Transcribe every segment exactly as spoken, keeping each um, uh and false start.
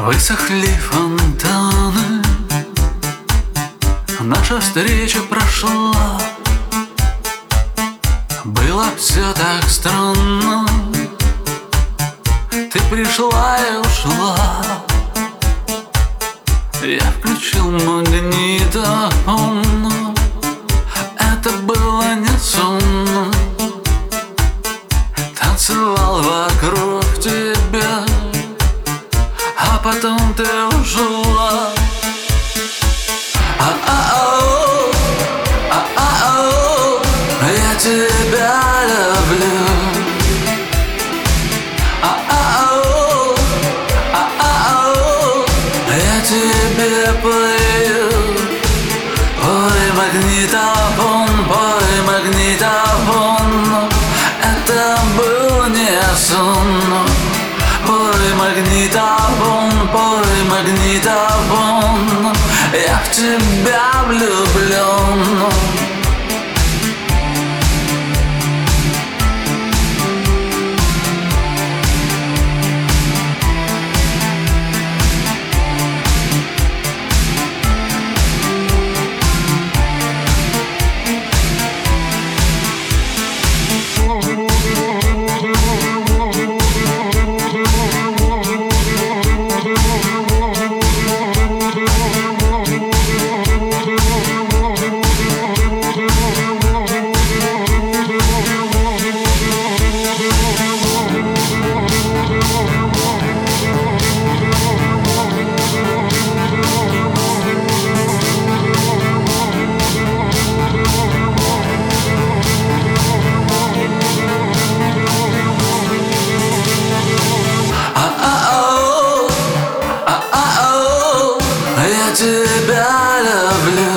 Высохли фонтаны, наша встреча прошла. Было все так странно, ты пришла и ушла. Я включил магнитофон, это было не сон. Танцевал вокруг тебя, а потом ты ушла. А-а-ау, а-а-ау, я тебя люблю. А-а-ау, а-а-ау, я тебе пою. Пой, магнитофон, пой, магнитофон, это был не сон. Пой, магнитофон, пой, магнитофон, я в тебя влюблен. Я тебя люблю.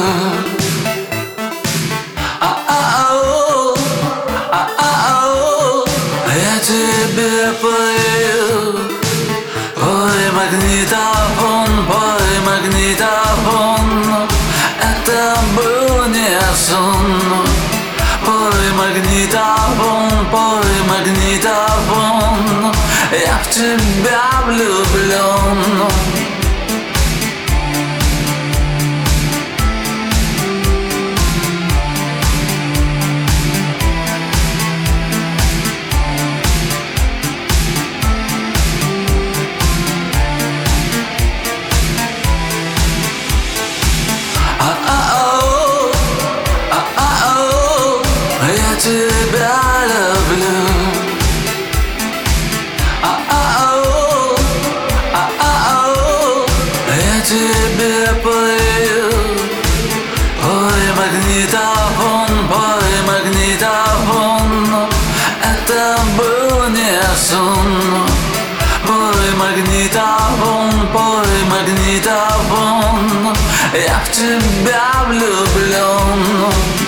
А-а-ау, а-а-ау, я тебе пою. Пой, магнитофон, пой, магнитофон, это был не сон. Пой, магнитофон, пой, магнитофон, я в тебя влюблен. А-а-ау, а-а-ау, я тебя люблю. А-а-ау, а-а-ау, я тебе пою. Пой, магнитофон, пой, магнитофон, это был не сон. Пой, магнитофон, пой, магнитофон, я в тебя влюблен.